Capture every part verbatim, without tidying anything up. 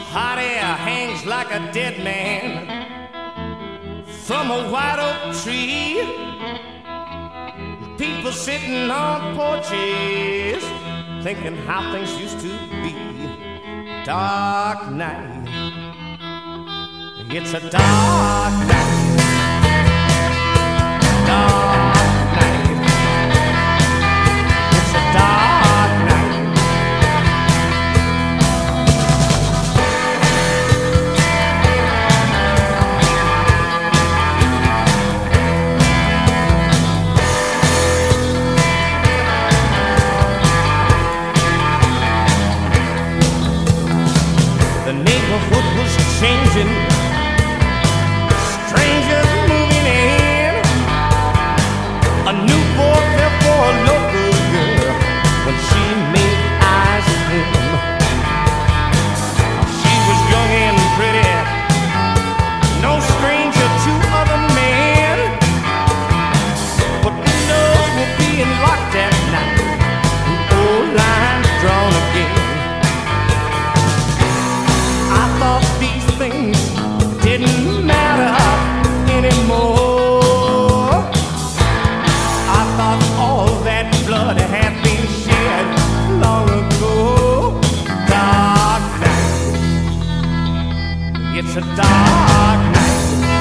Hot air hangs like a dead man from a white oak tree. People sitting on porches thinking how things used to be. Dark night, it's a dark night. Dark night, it's a dark night. The neighborhood was changing, strangers moving in. A new boy fell for a local girl when she made eyes at him. She was young and pretty, no stranger to other men, but windows were being locked at night and old lines drawn again. I thought these things didn't matter anymore. I thought all that blood had been shed long ago. Dark night, it's a dark night.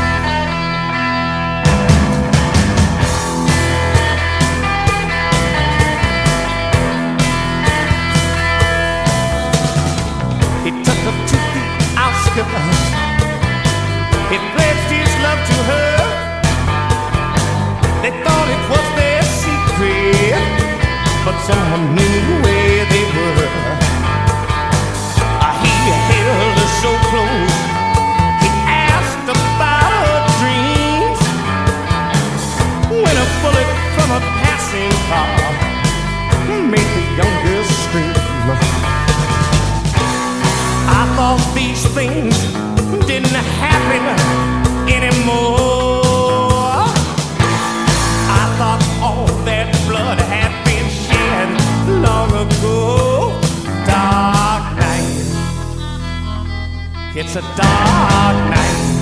He took her to the outskirts. He pledged his love to her. They thought it was their secret, but someone knew where they were. Uh, he held her so close. He asked about her dreams. When a bullet from a passing car made the young girl scream. I thought these things didn't happen anymore. I thought all that blood had been shed long ago. Dark night, it's a dark night.